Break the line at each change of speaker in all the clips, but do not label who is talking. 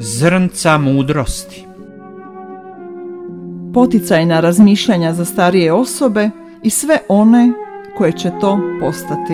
zrnca mudrosti.
Poticajna razmišljanja za starije osobe i sve one koje će to postati.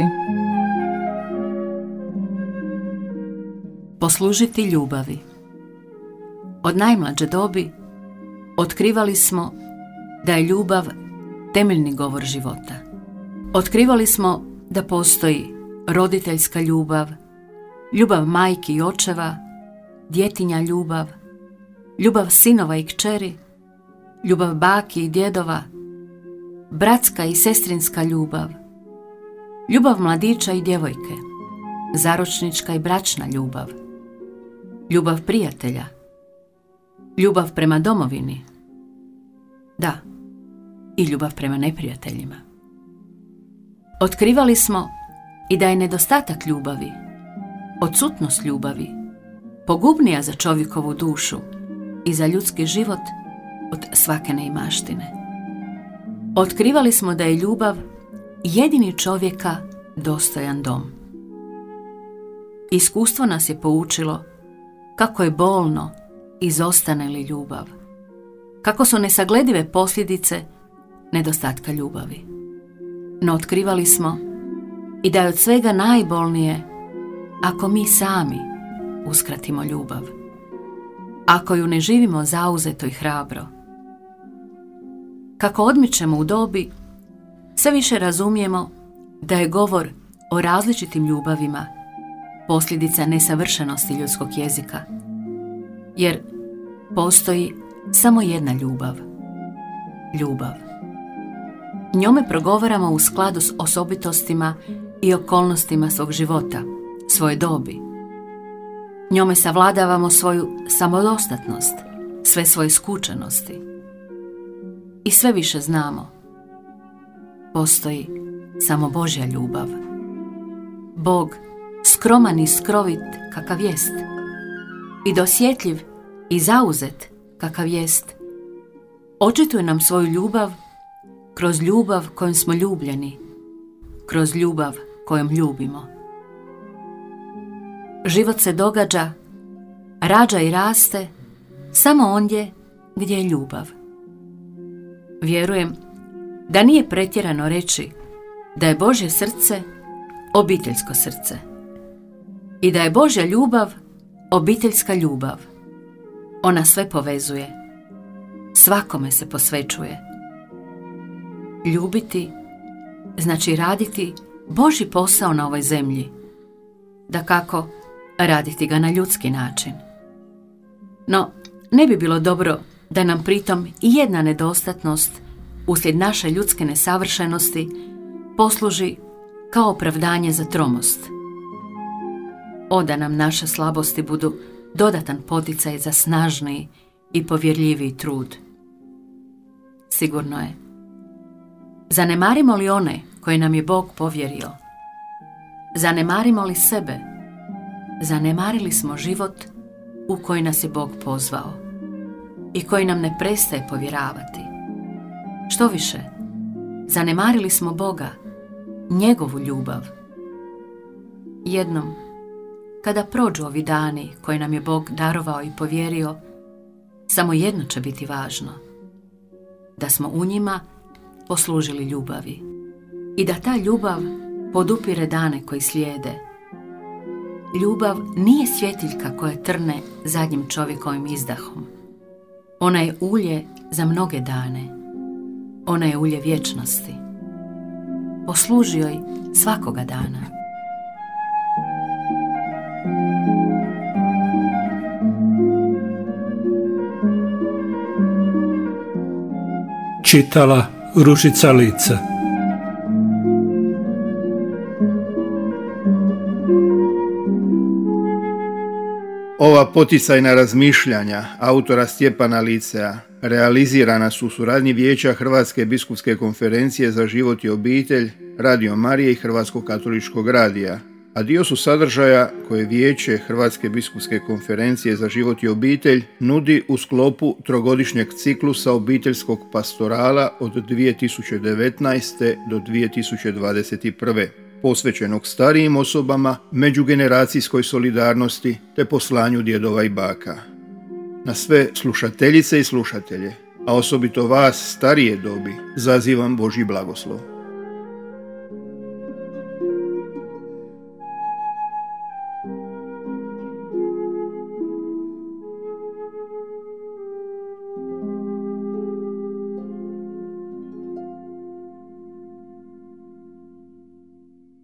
Poslužiti ljubavi. Od najmlađe dobi otkrivali smo da je ljubav temeljni govor života. Otkrivali smo da postoji roditeljska ljubav, ljubav majki i očeva, djetinja ljubav, ljubav sinova i kćeri, ljubav baki i djedova, bratska i sestrinska ljubav, ljubav mladića i djevojke, zaročnička i bračna ljubav, ljubav prijatelja, ljubav prema domovini, da, i ljubav prema neprijateljima. Otkrivali smo i da je nedostatak ljubavi, odsutnost ljubavi, pogubnija za čovjekovu dušu i za ljudski život od svake neimaštine. Otkrivali smo da je ljubav jedini čovjeka dostojan dom. Iskustvo nas je poučilo kako je bolno izostane li ljubav, kako su nesagledive posljedice nedostatka ljubavi. No otkrivali smo i da je od svega najbolnije ako mi sami uskratimo ljubav, ako ju ne živimo zauzeto i hrabro. Kako odmičemo u dobi, sve više razumijemo da je govor o različitim ljubavima posljedica nesavršenosti ljudskog jezika, jer postoji samo jedna ljubav. Ljubav. Njome progovaramo u skladu s osobitostima i okolnostima svog života, svoje dobi. Njome savladavamo svoju samodostatnost, sve svoje skučenosti. I sve više znamo. Postoji samo Božja ljubav. Bog, skroman i skrovit kakav jest, i dosjetljiv i zauzet kakav jest, očituje nam svoju ljubav kroz ljubav kojom smo ljubljeni, kroz ljubav kojom ljubimo. Život se događa, rađa i raste samo ondje gdje je ljubav. Vjerujem da nije pretjerano reći da je Božje srce obiteljsko srce i da je Božja ljubav obiteljska ljubav. Ona sve povezuje, svakome se posvećuje. Ljubiti znači raditi Božji posao na ovoj zemlji, dakako raditi ga na ljudski način. No, ne bi bilo dobro da nam pritom i jedna nedostatnost uslijed naše ljudske nesavršenosti posluži kao opravdanje za tromost. Da nam naše slabosti budu dodatan poticaj za snažniji i povjerljiviji trud. Sigurno je. Zanemarimo li one koje nam je Bog povjerio? Zanemarimo li sebe? Zanemarili smo život u koji nas je Bog pozvao i koji nam ne prestaje povjeravati. Što više, zanemarili smo Boga, njegovu ljubav. Jednom, kada prođu ovi dani koje nam je Bog darovao i povjerio, samo jedno će biti važno, da smo u njima poslužili ljubavi i da ta ljubav podupire dane koji slijede. Ljubav nije svjetiljka koja trne zadnjim čovjekovim izdahom. Ona je ulje za mnoge dane. Ona je ulje vječnosti. Posluži joj svakoga dana.
Čitala Ružica Lice.
Ova poticajna razmišljanja autora Stjepana Licea realizirana su u suradnji Vijeća Hrvatske biskupske konferencije za život i obitelj, Radio Marije i Hrvatskog katoličkog radija, a dio su sadržaja koje Vijeće Hrvatske biskupske konferencije za život i obitelj nudi u sklopu trogodišnjeg ciklusa obiteljskog pastorala od 2019. do 2021. posvećenog starijim osobama, međugeneracijskoj solidarnosti te poslanju djedova i baka. Na sve slušateljice i slušatelje, a osobito vas starije dobi, zazivam Božji blagoslov.